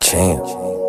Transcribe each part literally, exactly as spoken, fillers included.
Champ.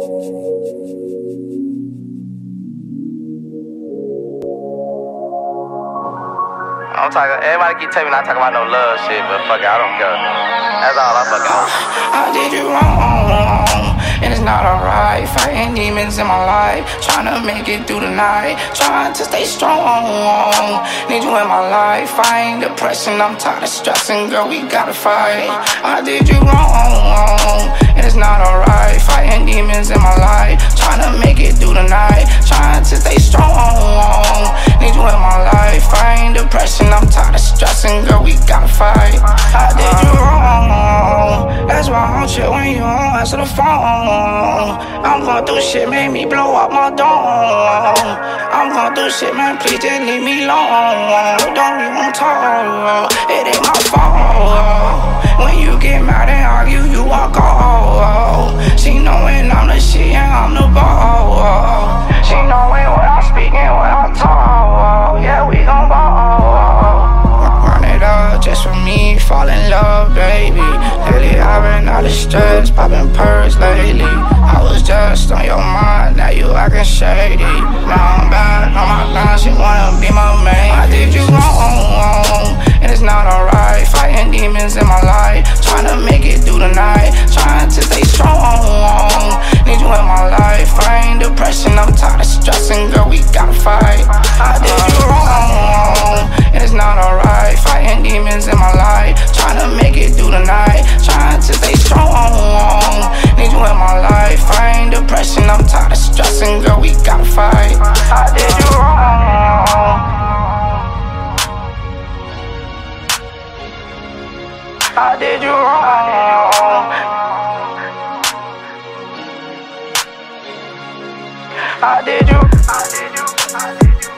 I'm talking, everybody keep telling me not talking about no love shit, but fuck it, I don't care. That's all I fucking know. I did you wrong, and it's not alright. Fighting demons in my life, trying to make it through the night, trying to stay strong. Need you in my life, fighting depression, I'm tired of stressing, girl, we gotta fight. I did you wrong, and it's not alright. Fighting demons in my life, trying to make it through the night, trying to stay strong. Need you in my life, fighting depression, I'm tired of stressing, girl, we gotta fight. I did you wrong, that's why I don't chill when you don't answer the phone. I'm going through shit, made me blow up my dome. I'm going through shit, man, please just leave me alone. Don't even wanna talk, it ain't my fault. When you get mad and argue, you walk off. She knowin' I'm the shit and I'm the ball. She knowin' what I speak and what I talk. Yeah, we gon' ball. Run it up just for me, fall in love, baby. Lately I've been out of stress, poppin' perks lately. I was just on your mind, now you actin' shady. Now I'm back on my line, she wanna be my main. I did you wrong, and it's not alright. Fighting demons in my life, tryna make it through the night, trying to stay strong. Need you in my life, fighting depression, I'm tired of stressing, girl, we gotta fight. I did you wrong, and it's not alright. Fighting demons in my life, tryna make it through the night, trying to stay strong. Need you in my life, fighting depression, I'm tired of stressing, girl, we gotta fight. I did you wrong, I did you wrong, I did you, I did you, I did you.